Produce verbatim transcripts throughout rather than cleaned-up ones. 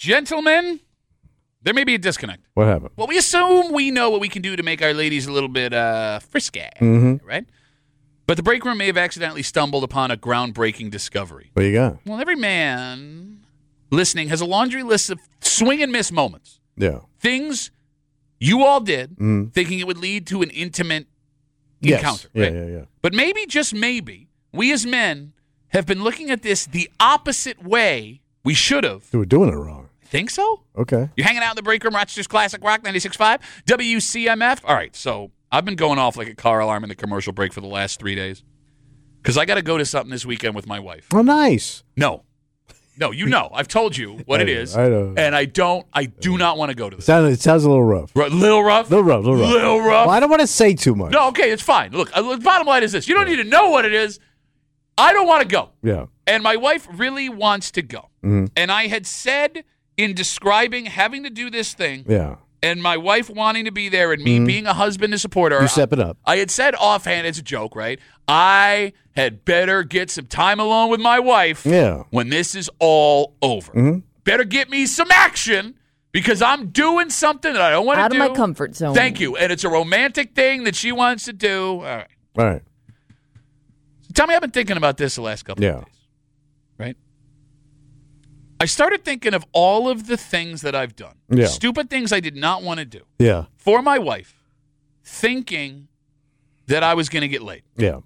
Gentlemen, there may be a disconnect. What happened? Well, we assume we know what we can do to make our ladies a little bit uh, frisky, Mm-hmm. right? But the break room may have accidentally stumbled upon a groundbreaking discovery. What you got? Well, every man listening has a laundry list of swing and miss moments. Yeah. Things you all did Mm. thinking it would lead to an intimate Yes. encounter. Yeah, Right? yeah, yeah. But maybe, just maybe, we as men have been looking at this the opposite way we should have. So we're doing it wrong. Think so? Okay. You're hanging out in the break room, Rochester's Classic Rock ninety-six point five, W C M F. All right, so I've been going off like a car alarm in the commercial break for the last three days because I got to go to something this weekend with my wife. Oh, nice. No. No, you know. I've told you what I it know, is. I know. And I don't, I do not want to go to It this. sounds, it sounds a little rough. R- little rough? Little rough, little rough. Little rough. Well, I don't want to say too much. No, okay, it's fine. Look, uh, the bottom line is this. You don't need to know what it is. I don't want to go. Yeah. And my wife really wants to go. Mm-hmm. And I had said in describing having to do this thing, Yeah. and my wife wanting to be there and me being a husband and supporter. You step it up. I had said offhand, it's a joke, right? I had better get some time alone with my wife Yeah. when this is all over. Mhm. Better get me some action because I'm doing something that I don't want to Out do. of my comfort zone. Thank you. And it's a romantic thing that she wants to do. All right. All right. So tell me, I've been thinking about this the last couple Yeah. of days, right? I started thinking of all of the things that I've done. Yeah. Stupid things I did not want to do. Yeah. For my wife, thinking that I was going to get laid. Yeah.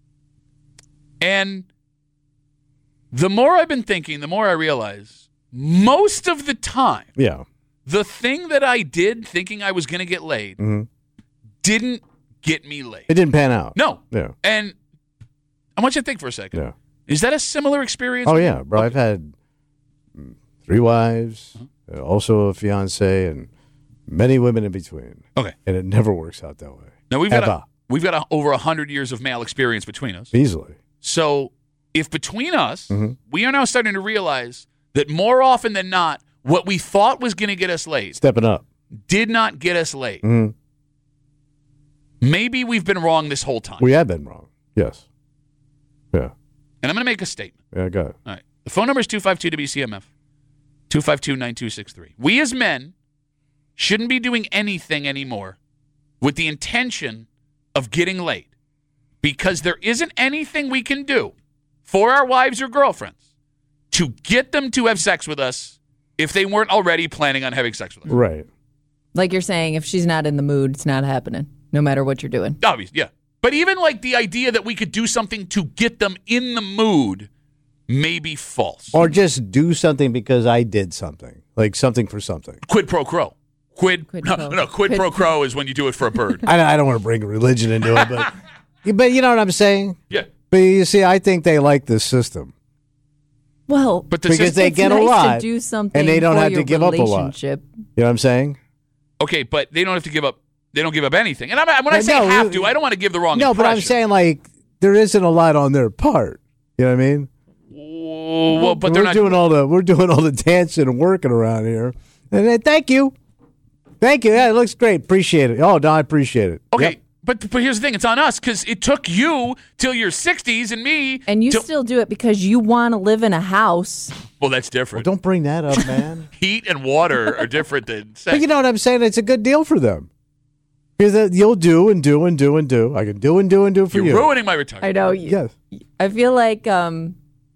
And the more I've been thinking, the more I realize most of the time, Yeah. the thing that I did thinking I was going to get laid Mm-hmm. didn't get me laid. It didn't pan out. No. Yeah. And I want you to think for a second. Yeah. Is that a similar experience? Oh, yeah, bro. I've had mm, three wives, uh, also a fiance, and many women in between. Okay. And it never works out that way. Now, we've got, a, Ever. we've got a, over one hundred years of male experience between us. Easily. So if between us, Mhm. we are now starting to realize that more often than not, what we thought was going to get us laid Stepping up. did not get us laid. Mhm. Maybe we've been wrong this whole time. We have been wrong. Yes. Yeah. And I'm going to make a statement. Yeah, go ahead. All right. The phone number is two five two W C M F, two five two, nine two six three. We as men shouldn't be doing anything anymore with the intention of getting laid because there isn't anything we can do for our wives or girlfriends to get them to have sex with us if they weren't already planning on having sex with us. Right. Like you're saying, if she's not in the mood, it's not happening, no matter what you're doing. Obviously, yeah. But even like the idea that we could do something to get them in the mood may be false. Or just do something because I did something. Like something for something. Quid pro quo. Quid, Quid no, pro. no, quid, Quid- pro quo is when you do it for a bird. I, I don't want to bring religion into it, but but you know what I'm saying? Yeah. But you see, I think they like this system. Well, But the Because system, they it's get a nice lot, to do something and they don't for have to your give up a lot. relationship. You know what I'm saying? okay, but they don't have to give up. They don't give up anything. And I'm, when I No, say no, have we- to, I don't want to give the wrong No, but I'm impression. saying like there isn't a lot on their part. You know what I mean? Oh, well, but we're they're not doing all the we're doing all the dancing and working around here. And then, thank you, thank you. Yeah, it looks great. Appreciate it. Oh, no, I appreciate it. Okay, Yep. but but here's the thing: it's on us because it took you till your sixties and me. And you till- still do it because you want to live in a house. well, that's different. Don't bring that up, man. Heat and water are different than sex. But you know what I'm saying? It's a good deal for them. Because uh, you'll do and do and do and do. I can do and do and do for You're you. ruining my retirement. I know. You, Yes. I feel like um,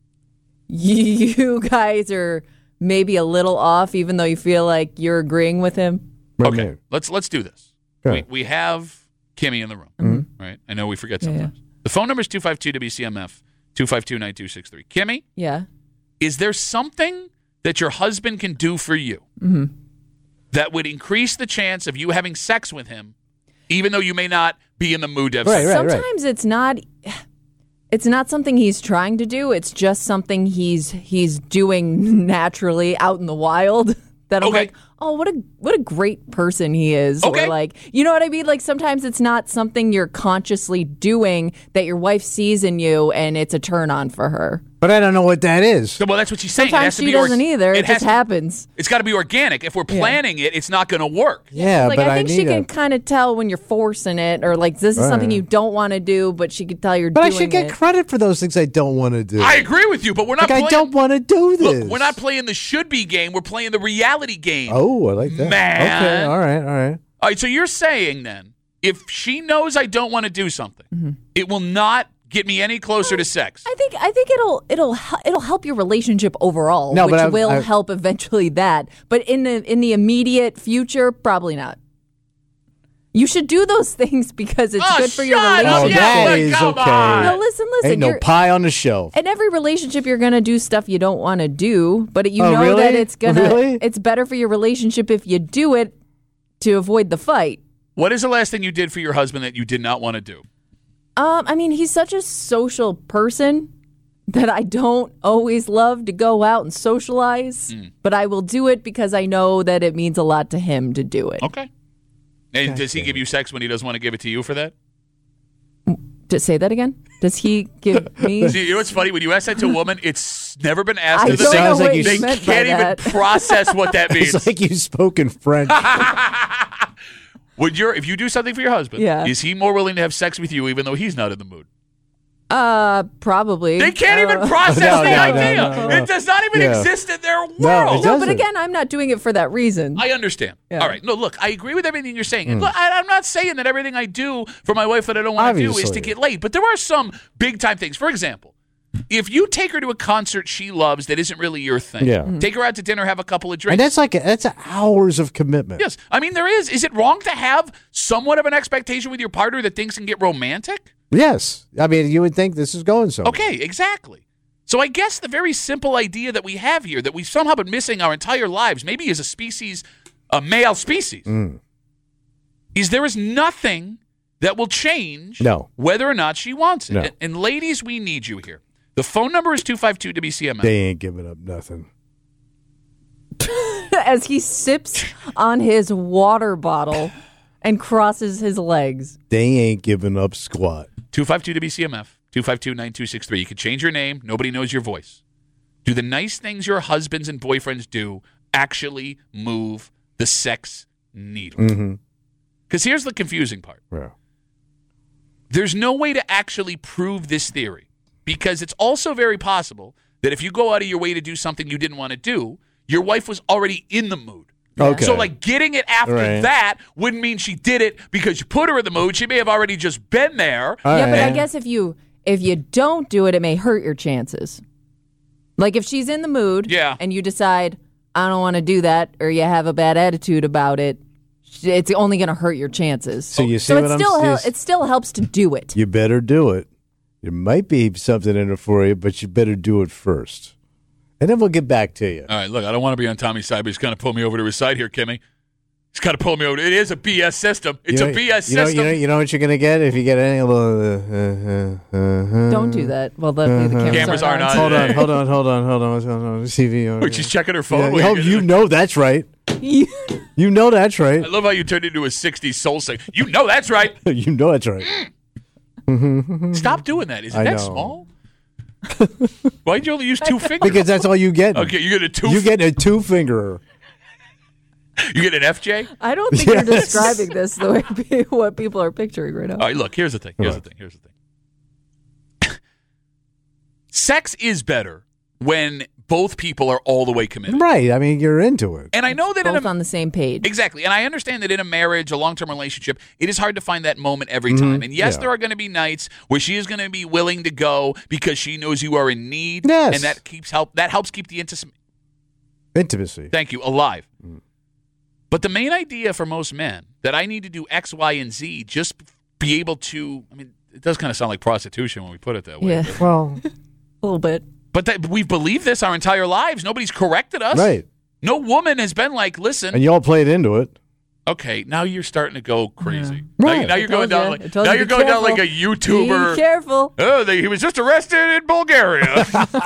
you guys are maybe a little off, even though you feel like you're agreeing with him. Right, Okay, man. let's let's do this. Okay. We we have Kimmy in the room, Mm-hmm. right? I know we forget Yeah, yeah. sometimes. The phone number is two five two W C M F, two five two, nine two six three. Kimmy, Yeah. is there something that your husband can do for you Mm-hmm. that would increase the chance of you having sex with him, even though you may not be in the mood to have Right, sex? right. Sometimes it's not. It's not something he's trying to do. It's just something he's he's doing naturally out in the wild. That I'm Okay. like, oh, what a what a great person he is. Okay. Or like, you know what I mean? Like sometimes it's not something you're consciously doing that your wife sees in you, and it's a turn on for her. But I don't know what that is. Well, that's what she's saying. It Sometimes has to she be or- doesn't either. It, It has just to- happens. It's got to be organic. If we're planning it, it's not going to work. Yeah, Like but I think need she a, can kind of tell when you're forcing it, or like this is something Right. you don't want to do, but she can tell you're But I doing should get it. credit for those things I don't want to do. I agree with you, but we're not like playing. I don't want to do this. Look, we're not playing the should be game. We're playing the reality game. Oh, I like that. Man. Okay, all right, all right. All right, so you're saying then, if she knows I don't want to do something, Mm-hmm. it will not get me any closer to sex. I think I think it'll it'll hel- it'll help your relationship overall, No, which but I- will I- help eventually that. But in the in the immediate future, probably not. You should do those things because it's Oh, good for your shut up. Oh, relationship. Yeah, that but is come okay. on. No, listen, listen. Ain't no you're- pie on the shelf. in every relationship, you're gonna do stuff you don't want to do, but you Oh, know really? that it's gonna Really? it's better for your relationship if you do it to avoid the fight. What is the last thing you did for your husband that you did not want to do? Um, I mean, he's such a social person that I don't always love to go out and socialize, Mm. but I will do it because I know that it means a lot to him to do it. Okay. And does he give you sex when he doesn't want to give it to you for that? To say that again? Does he give me? See, you know what's funny? When you ask that to a woman, it's never been asked I to the don't same. know Sounds like what you- you They meant by can't even that. process what that means. It's like you spoke in French. Would your if you do something for your husband, Yeah. is he more willing to have sex with you even though he's not in the mood? Uh, probably. They can't even Uh, process No, the no, no, idea. no, no. It does not even Yeah. exist in their world. No, it No, but doesn't. again, I'm not doing it for that reason. I understand. Yeah. All right. No, look, I agree with everything you're saying. Hmm. And look, I, I'm not saying that everything I do for my wife that I don't want to do is Obviously. to get laid, but there are some big time things. For example, if you take her to a concert she loves that isn't really your thing, Yeah. Mm-hmm. Mhm. take her out to dinner, have a couple of And drinks. that's like a, that's hours of commitment. Yes. I mean, there is. Is it wrong to have somewhat of an expectation with your partner that things can get romantic? Yes. I mean, you would think this is going somewhere. Okay, exactly. So I guess the very simple idea that we have here that we've somehow been missing our entire lives, maybe as a species, a male species, Mm. is there is nothing that will change No. whether or not she wants it. No. And, and ladies, we need you here. The phone number is two five two W C M F. They ain't giving up nothing. As he sips on his water bottle and crosses his legs. They ain't giving up squat. two five two W C M F, two five two, nine two six three. You can change your name. Nobody knows your voice. Do the nice things your husbands and boyfriends do actually move the sex needle? Mm-hmm. Because here's the confusing part. Yeah. There's no way to actually prove this theory because it's also very possible that if you go out of your way to do something you didn't want to do, your wife was already in the mood. Okay. So, like, getting it after Right. that wouldn't mean she did it because you put her in the mood. She may have already just been there. All yeah, but I right. guess if you if you don't do it, it may hurt your chances. Like if she's in the mood, Yeah. and you decide I don't want to do that, or you have a bad attitude about it, it's only going to hurt your chances. So you see So what it I'm still hel- saying? it still helps to do it. You better do it. There might be something in it for you, but you better do it first. And then we'll get back to you. All right, look, I don't want to be on Tommy's side, but he's kind of pull me over to his side here, Kimmy. He's kind of pull me over. It is a B S system. It's You know- a B S you know, system. You know, you know what you're going to get if you get any little. Uh, uh, uh, uh, Don't do that. Well, the, the cameras, Cameras aren't on. Hold on, hold on, hold on, hold on. Hold on. T V. over Which here. she's checking her phone. Yeah, while oh, you're you gonna- know that's right. You know that's right. I love how you turned into a sixties soul singer. You know that's right. You know that's right. Stop doing that. Is it I that know. small? Why'd you only use two fingers? Because that's all you get. Okay, you get a two. You get a two finger. you get an F J. I don't think Yes. you're describing this the way pe- what people are picturing right now. All right, look. Here's the thing. Here's Right. the thing. Here's the thing. Sex is better when both people are all the way committed. Right. I mean, you're into it. And I know that in Both a, on the same page. exactly, and I understand that in a marriage, a long-term relationship, it is hard to find that moment every time. And yes, Yeah. there are going to be nights where she is going to be willing to go because she knows you are in need, Yes. and that keeps help. That helps keep the intimacy. Intimacy. Thank you, alive. But the main idea for most men that I need to do X, Y, and Z just be able to. I mean, it does kind of sound like prostitution when we put it that way. Yeah, Well, a little bit. But that, we've believed this our entire lives. Nobody's corrected us. right. No woman has been like, listen, And you all played into it. okay, now you're starting to go crazy. Yeah. Now, you- Right. now you're I going told down ya. like I told now you you're be going down like a careful. YouTuber. Be careful. Oh, they, he was just arrested in Bulgaria.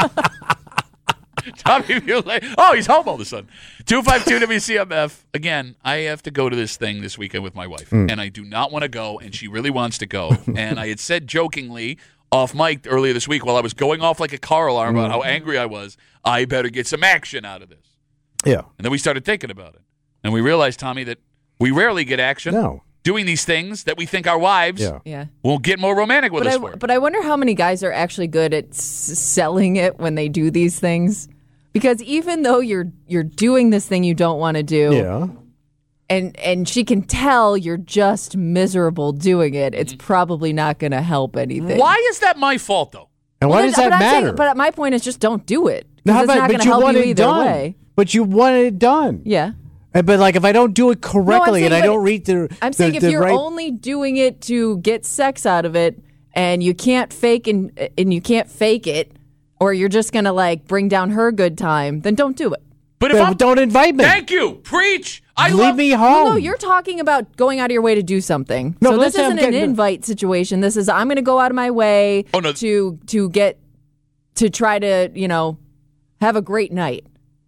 Tommy Muley. Oh, he's home all of a sudden. two five two W C M F. Again, I have to go to this thing this weekend with my wife, and I do not want to go, and she really wants to go. And I had said jokingly off mic earlier this week while I was going off like a car alarm Mm. about how angry I was. I better get some action out of this. Yeah. And then we started thinking about it. And we realized, Tommy, that we rarely get action No. doing these things that we think our wives Yeah. Yeah. will get more romantic with But us I, for. but I wonder how many guys are actually good at s- selling it when they do these things. Because even though you're you're doing this thing you don't want to do, Yeah. and and she can tell you're just miserable doing it, it's probably not going to help anything. Why is that my fault, though? And Well, why then- does that but I'm saying- matter? but my point is just don't do it. 'Cause No, how it's about- not going but to you help want you it either done. way. But you want it done. Yeah. And- But like, if I don't do it correctly saying, and I but don't read the, I'm the, saying if the you're right, only doing it to get sex out of it and you can't fake and and you can't fake it, or you're just going to like bring down her good time, then don't do it. But if then I'm, don't invite me. thank you, preach. I Leave love me Well, home. no, you're talking about going out of your way to do something. No, so let's this say I'm isn't an getting- invite situation. This is I'm going to go out of my way Oh, no. to to get to try to, you know, have a great night.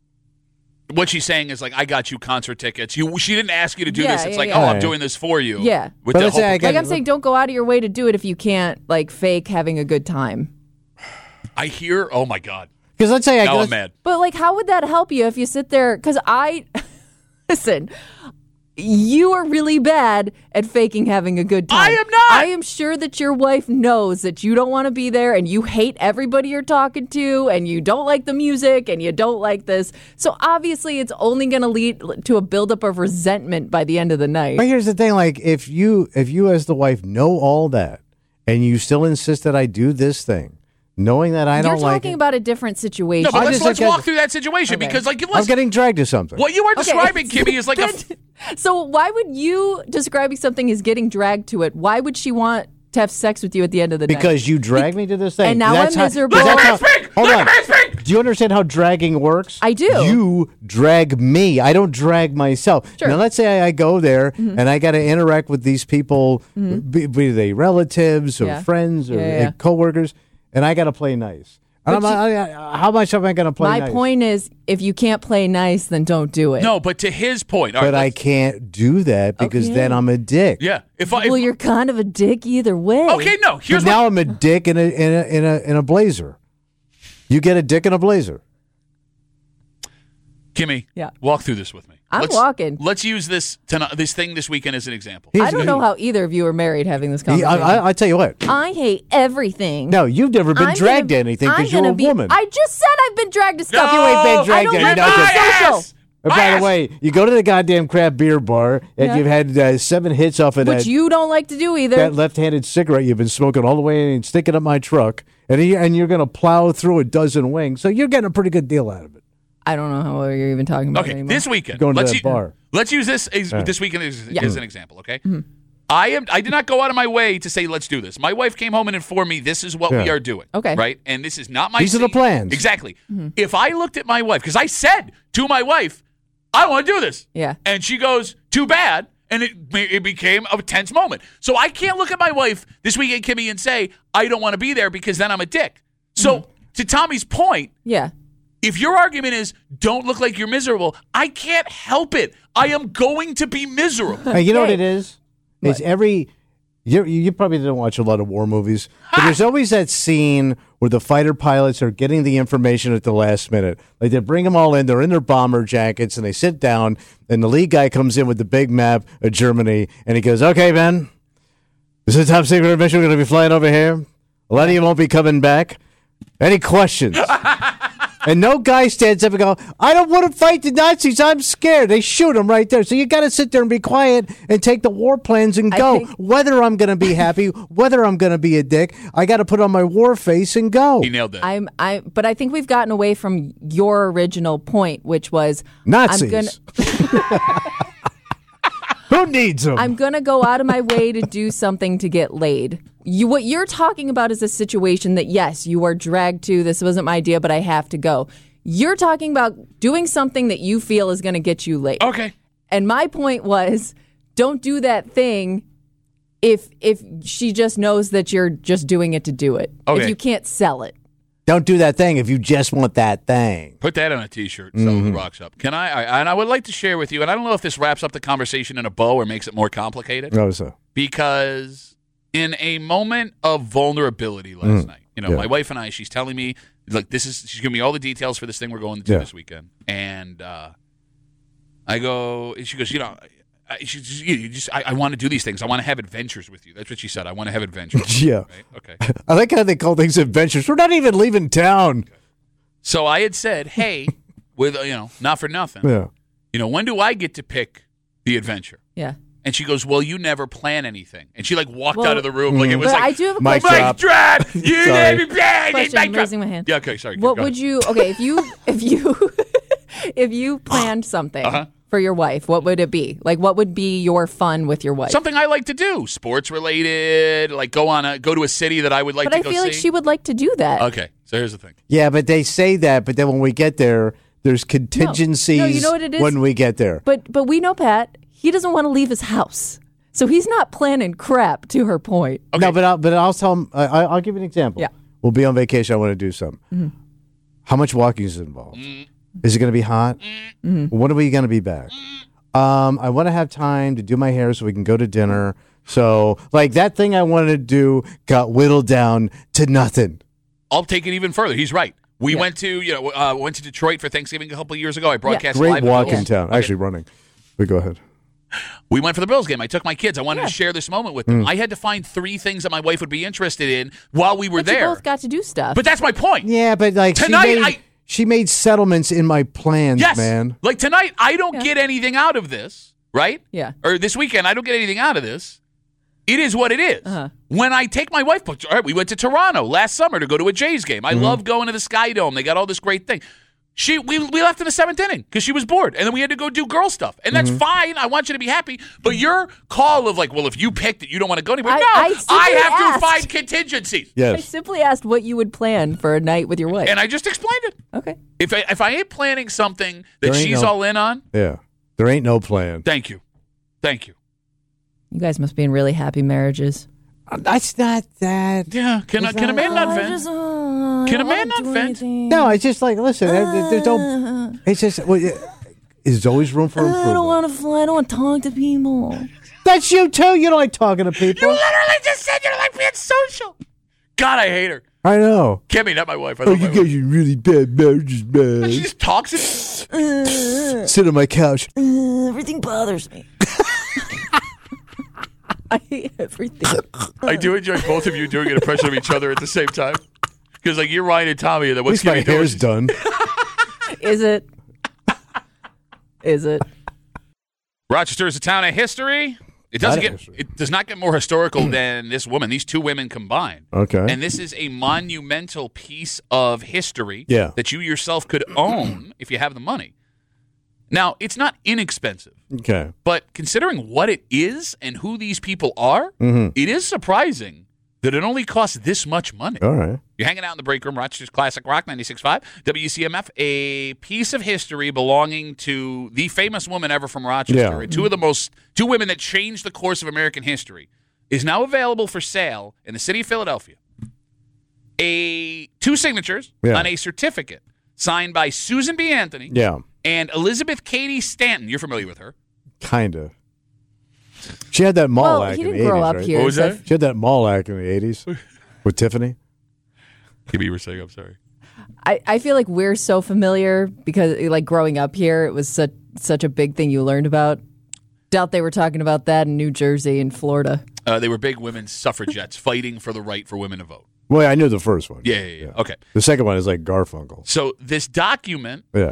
What she's saying is like, I got you concert tickets. You, she didn't ask you to do Yeah, this. It's yeah, like, yeah. oh, I'm Right. doing this for you. Yeah. With But the let's say hope I of- got- Like I'm saying, don't go out of your way to do it if you can't like fake having a good time. I hear. Oh my God. Because let's say I Now go. I'm mad. But like, how would that help you if you sit there? Because I listen. You are really bad at faking having a good time. I am not. I am sure that your wife knows that you don't want to be there and you hate everybody you're talking to and you don't like the music and you don't like this. So obviously it's only going to lead to a buildup of resentment by the end of the night. But here's the thing: like, if you if you as the wife know all that, and you still insist that I do this thing, knowing that I You're don't like talking it, about a different situation. No, but I let's, just let's think I- walk through that situation Okay. because, like, I'm let's, getting dragged to something. what you are Okay. describing, Kimmy, is like a. f- So why would you describing something as getting dragged to it? Why would she want to have sex with you at the end of the night? Because you drag me to this thing. And now That's I'm how- miserable. because Let that's the man how- speak! Hold Let on. the man speak! Do you understand how dragging works? I do. You drag me. I don't drag myself. Sure. Mm-hmm. Now, let's say I, I go there and I got to interact with these people, be, be they relatives or Yeah. friends or Yeah, yeah, yeah. coworkers, and I got to play nice. And I'm, But I, I, how much am I going to play My nice? point is, if you can't play nice, then don't do it. No, but to his point. all right, But I let's- can't do that because Okay. then I'm a dick. Yeah. If I. If, Well, you're kind of a dick either way. okay, no. Here's Because what. now I'm a dick in a, in a in a in a blazer. You get a dick in a blazer. Kimmy, Yeah. walk through this with me. I'm let's, walking. Let's use this tonight, this thing this weekend as an example. Here's I don't the- know how either of you are married having this I, conversation. I, I tell you what. I hate everything. No, you've never been I'm dragged gonna- to anything I'm because you're gonna a be- woman. I just said I've been dragged to stuff. No, you ain't been dragged I don't to like nothing. being social. Bias! And by Bias! the way, you go to the goddamn craft beer bar and Yeah. you've had uh, seven hits off of Which that, you don't like to do either. that left-handed cigarette you've been smoking all the way and sticking up my truck, and you, and you're going to plow through a dozen wings, so you're getting a pretty good deal out of it. I don't know how you're even talking about it Okay, anymore. this weekend. Going to let's that u- bar. Let's use this as, Yeah. this weekend as, Yeah. as an example, okay? I am. I did not go out of my way to say let's do this. My wife came home and informed me this is what we Yeah. are doing. Okay. right? And this is not my. These are the scene. plans. Exactly. If I looked at my wife, because I said to my wife, I want to do this. Yeah. And she goes, too bad. And it it became a tense moment. So I can't look at my wife this weekend, Kimmy, and say I don't want to be there because then I'm a dick. So to Tommy's point. Yeah. If your argument is don't look like you're miserable, I can't help it. I am going to be miserable. Hey, you know what Okay. it is? It's every. You, you probably didn't watch a lot of war movies, but there's always that scene where the fighter pilots are getting the information at the last minute. Like they bring them all in, they're in their bomber jackets, and they sit down, and the lead guy comes in with the big map of Germany, and he goes, "Okay, Ben, this is a top secret mission. We're going to be flying over here. A lot of you won't be coming back. Any questions?" And no guy stands up and go, "I don't want to fight the Nazis. I'm scared." They shoot him right there. So you got to sit there and be quiet and take the war plans and I go. think- Whether I'm going to be happy, whether I'm going to be a dick, I got to put on my war face and go. He nailed that. I'm I but I think we've gotten away from your original point, which was Nazis. I'm gonna Who needs them? I'm gonna go out of my way to do something to get laid. You what you're talking about is a situation that yes, you are dragged to. This wasn't my idea, but I have to go. You're talking about doing something that you feel is gonna get you laid. okay. And my point was, don't do that thing if if she just knows that you're just doing it to do it. Okay. If you can't sell it. Don't do that thing if you just want that thing. Put that on a T-shirt and sell the rocks up. Can I, I? And I would like to share with you, and I don't know if this wraps up the conversation in a bow or makes it more complicated, No, so. because in a moment of vulnerability last Mm. night. You know, Yeah. my wife and I, she's telling me, like, this is, she's giving me all the details for this thing we're going to Yeah. this weekend. And uh, I go, she goes, you know, I, she just, you just I, I want to do these things. I want to have adventures with you. That's what she said. I want to have adventures. Yeah. Right? Okay. I like how they call things adventures. We're not even leaving town. So I had said, hey, with, you know, not for nothing, Yeah. you know, when do I get to pick the adventure? Yeah. And she goes, well, you never plan anything. And she, like, walked Well, out of the room like it was But like, I do have a Mic question. Mike drop. Drop, you Sorry. never planned. Question, Mic I'm drop. raising my hand. Yeah, okay, sorry. What go would ahead. you? Okay, if you if you if you planned something Uh-huh. for your wife, what would it be? Like, what would be your fun with your wife? Something I like to do, sports related, like go on a go to a city that I would like but to I go feel see. like she would like to do that. Okay, so here's the thing. Yeah, but they say that, but then when we get there, there's contingencies No, you know what it is? when we get there. But but we know Pat. He doesn't want to leave his house, so he's not planning crap. To her point. Okay. No, but I'll, but I'll tell him. I, I- I'll give you an example. Yeah. We'll be on vacation. I want to do something. Mm-hmm. How much walking is involved? Mm. Is it going to be hot? Mm-hmm. When are we going to be back? Um, I want to have time to do my hair so we can go to dinner. So, like that thing I wanted to do got whittled down to nothing. I'll take it even further. He's right. We Yeah. went to you know uh, went to Detroit for Thanksgiving a couple of years ago. I broadcast Great live. walk in the in Bills. town. Actually, running. But go ahead. We went for the Bills game. I took my kids. I wanted to share this moment with Mm. them. I had to find three things that my wife would be interested in while we were But you there. both got to do stuff. But that's my point. Yeah, but like Tonight, she made, I- she made settlements in my plans, Yes, man. like tonight, I don't Yeah. get anything out of this, right? Yeah. Or this weekend, I don't get anything out of this. It is what it is. Uh-huh. When I take my wife, all right, we went to Toronto last summer to go to a Jays game. I love going to the Sky Dome. They got all this great thing. She, we, we left in the seventh inning because she was bored, and then we had to go do girl stuff, and that's fine. I want you to be happy, but your call of like, well, if you picked it, you don't want to go anywhere. I- no, I I, simply have asked. to find contingencies, I Yes. simply asked what you would plan for a night with your wife. and I just explained it. Okay. If I, if I ain't planning something that There ain't she's no- all in on, Yeah. There ain't no plan. thank you, thank you. You guys must be in really happy marriages. That's not that. Yeah, can a, can a man not vent? Can a man not vent? No, it's just like, listen, there- there- there's no. It's just, well, yeah, there's always room for improvement. to fly. I don't want to talk to people. That's you too. You don't like talking to You people. literally just said you like being social. God, I hate her. I know. Kimmy, not my wife. I Oh, love you my guys wife. are really bad marriages, She man. just talks it. Sit on my couch. Everything bothers me. I hate everything. I do enjoy both of you doing an impression of each other at the same time. Because like you're Ryan and Tommy, and then At what's least my Kimmy doing? hair's done. Is it? Is it? Rochester is a town of history. It doesn't Lot of get. history. It does not get more historical than this woman. These two women combined. Okay. And this is a monumental piece of history Yeah. that you yourself could own if you have the money. Now, it's not inexpensive, Okay. but considering what it is and who these people are, Mm-hmm. it is surprising that it only costs this much money. All right. You're hanging out in the break room, Rochester's Classic Rock ninety-six point five, W C M F, a piece of history belonging to the famous woman ever from Rochester, Yeah. and two of the most, two women that changed the course of American history, is now available for sale in the city of Philadelphia. A two signatures Yeah. on a certificate signed by Susan B. Anthony Yeah. and Elizabeth Cady Stanton. You're familiar with her. Kind of. She had that mall Well, act he in the didn't grow eighties, up right? here. What was so that? She had that mall act in the eighties with Tiffany. Give me you were saying, I'm sorry. I, I feel like we're so familiar because, like, growing up here, it was such such a big thing you learned about. Doubt they were talking about that in New Jersey and Florida. Uh, they were big women's suffragettes fighting for the right for women to vote. Well, I knew the first one. Yeah, yeah, yeah. Okay. The second one is like Garfunkel. So this document Yeah.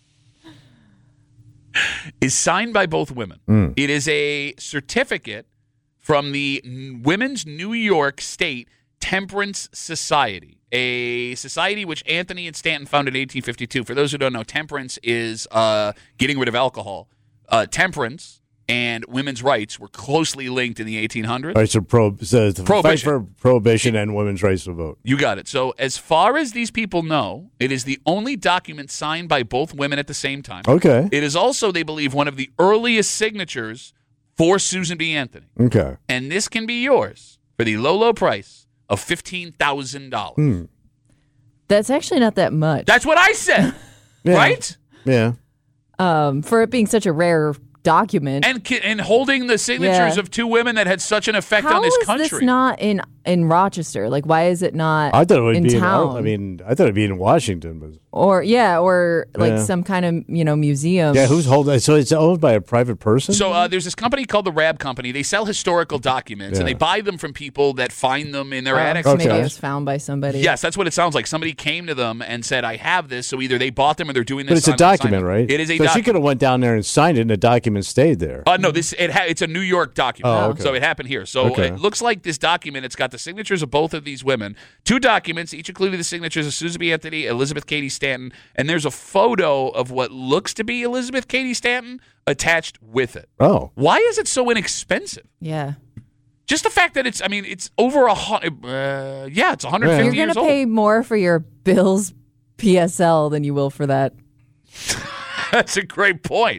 is signed by both women. Mm. It is a certificate from the N- Women's New York State Temperance Society, a society which Anthony and Stanton founded in eighteen fifty-two. For those who don't know, temperance is uh, getting rid of alcohol. Uh, temperance and women's rights were closely linked in the eighteen hundreds. All right, so, pro, so the fight Prohibition. for prohibition and women's rights to vote. You got it. So as far as these people know, it is the only document signed by both women at the same time. Okay. It is also, they believe, one of the earliest signatures for Susan B. Anthony. Okay. And this can be yours for the low, low price of fifteen thousand dollars. Hmm. That's actually not that much. That's what I said, Yeah. right? Yeah. um, for it being such a rare document. And ki- and holding the signatures Yeah. of two women that had such an effect How on this is country. this not in in Rochester? Like, why is it not I thought it would in be. town? In, I mean, I thought it'd be in Washington, but or yeah, or like Yeah. some kind of you know museum. yeah, who's holding? So it's owned by a private person. So uh, there's this company called the Rab Company. They sell historical documents, and Yeah. they buy them from people that find them in their Oh, attics. so maybe Okay. it was found by somebody. Yes, that's what it sounds like. Somebody came to them and said, "I have this." So either they bought them or they're doing this. but it's a on document, assignment. right? It is a so she document. could have went down there and signed it, and the document stayed there. Uh, no, this it ha- it's a New York document. Oh, okay. So it happened here. So Okay. it looks like this document. It's got the signatures of both of these women. Two documents, each including the signatures of Susan B. Anthony, Elizabeth Cady Stanton, and there's a photo of what looks to be Elizabeth Cady Stanton attached with it. Oh, Why is it so inexpensive? yeah. Just the fact that it's, I mean, it's over a hundred. Uh, yeah, it's one hundred fifty Yeah. You're years gonna old. pay more for your Bills P S L than you will for that. That's a great point.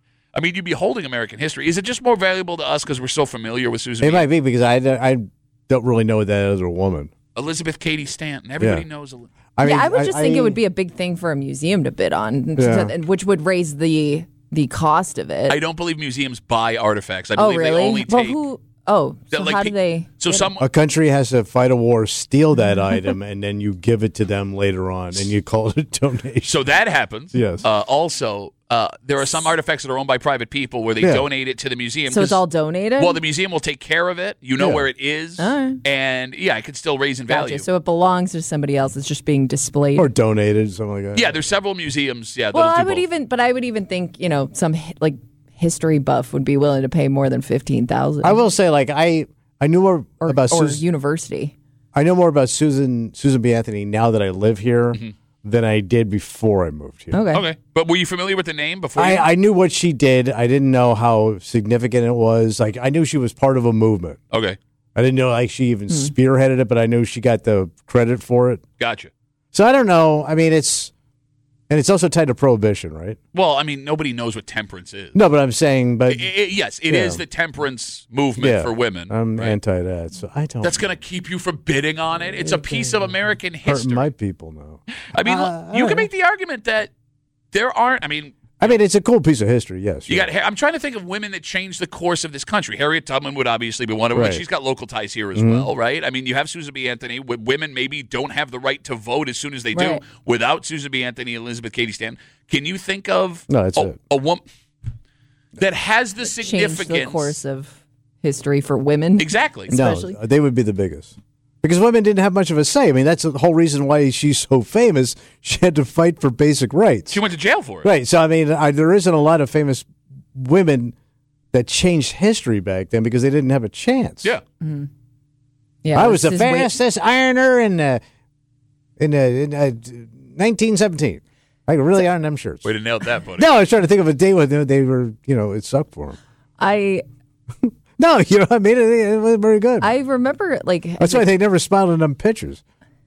I mean, you'd be holding American history. Is it just more valuable to us because we're so familiar with Susan it B. might be because I, I don't really know that other woman. Elizabeth Cady Stanton? Everybody Yeah. knows. Eli- I mean, yeah, I would just think it would be a big thing for a museum to bid on, Yeah. to- which would raise the the cost of it. I don't believe museums buy artifacts. I oh, believe really? they only well, take. who? Oh, that, so like, how pe- do they? So some. a country has to fight a war, steal that item, and then you give it to them later on, and you call it a donation. So that happens. Yes. Uh, also, uh, there are some artifacts that are owned by private people where they Yeah. donate it to the museum. So it's 'cause- all donated. Well, the museum will take care of it. You know Yeah. where it is, Alright. and yeah, it could still raise in value. Gotcha. So it belongs to somebody else. It's just being displayed. Or donated, something like that. yeah, there's several museums. Yeah, well, that'll do I would both. even, but I would even think you know some hi- like history buff would be willing to pay more than fifteen thousand. I will say, like I, I knew more or, about or Susan. university. I know more about Susan Susan B. Anthony now that I live here than I did before I moved here. Okay. Okay, but were you familiar with the name before? I, you- I knew what she did. I didn't know how significant it was. Like I knew she was part of a movement. okay, I didn't know like she even spearheaded it, but I knew she got the credit for it. gotcha. So I don't know. I mean, it's and it's also tied to prohibition, right? Well, I mean, nobody knows what temperance is. No, but I'm saying, but I- I- yes, it is Yeah. the temperance movement yeah, for women. I'm right? anti that. So I don't. That's going to keep you from bidding on it. It's a piece of American hurt history. my people now. I mean, Uh, you uh, can make the argument that there aren't. I mean, I mean, it's a cool piece of history. Yes, you yeah. got. I'm trying to think of women that changed the course of this country. Harriet Tubman would obviously be one of them. Right. But she's got local ties here as Mhm. well, right? I mean, you have Susan B. Anthony. w- Women maybe don't have the right to vote as soon as they do. Right. Without Susan B. Anthony, Elizabeth Cady Stanton, can you think of No, that's a, it. a woman that has the Change significance? the course of history for women. Exactly. No, especially. they would be the biggest. Because women didn't have much of a say. I mean, that's the whole reason why she's so famous. She had to fight for basic rights. She went to jail for it. Right. So, I mean, I, there isn't a lot of famous women that changed history back then because they didn't have a chance. Yeah. Yeah, I was the this is way- fastest ironer in, uh, in, uh, in uh, nineteen seventeen. I could really iron them shirts. Way to nail that, buddy. No, I was trying to think of a day when they- they were, you know, it sucked for them. I No, you know what I mean? It, it was very good. I remember like That's why they never smiled in them pictures.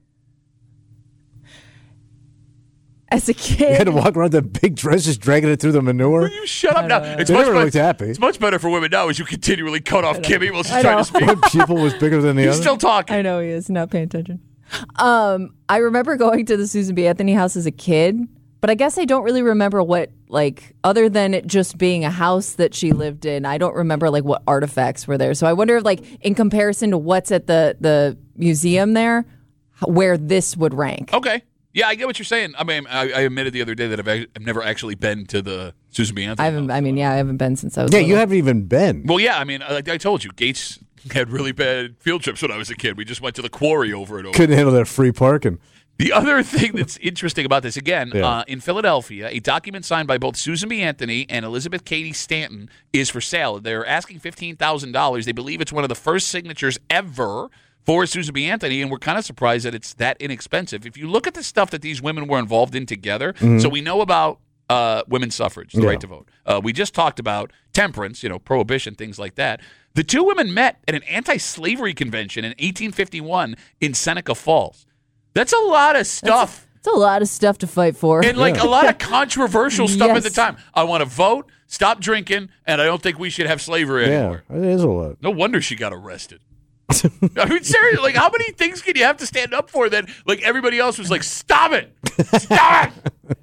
as a They had kid. to walk around the big dresses, dragging it through the manure. Will you shut up now? It's They much, never better, looked happy. it's much better for women now as you continually cut off Kimmy while she's I trying know. to speak. One pupil was bigger than the He's other. still talking. I know he is not paying attention. Um, I remember going to the Susan B. Anthony house as a kid, but I guess I don't really remember what like other than it just being a house that she lived in. I don't remember like what artifacts were there. So I wonder if like in comparison to what's at the the museum there, h- where this would rank. Okay. Yeah, I get what you're saying. I mean, I, I admitted the other day that I've, ac- I've never actually been to the Susan B. Anthony. I haven't. house. I mean, yeah, I haven't been since I was. Yeah, little. you haven't even been. Well, yeah, I mean, like I told you, Gates had really bad field trips when I was a kid. We just went to the quarry over and over. Couldn't handle that free parking. The other thing that's interesting about this, again, Yeah. uh, in Philadelphia, a document signed by both Susan B. Anthony and Elizabeth Cady Stanton is for sale. They're asking fifteen thousand dollars. They believe it's one of the first signatures ever for Susan B. Anthony, and we're kind of surprised that it's that inexpensive. If you look at the stuff that these women were involved in together, so we know about uh, women's suffrage, the Mm-hmm. Yeah. right to vote. Uh, we just talked about temperance, you know, prohibition, things like that. The two women met at an anti-slavery convention in eighteen fifty-one in Seneca Falls. That's a lot of stuff. It's a lot of stuff to fight for. And like a lot of controversial stuff at the Yes. time. I want to vote, stop drinking, and I don't think we should have slavery Yeah, anymore. it is a lot. No wonder she got arrested. I mean, seriously, like how many things can you have to stand up for that like everybody else was like, stop it, stop it.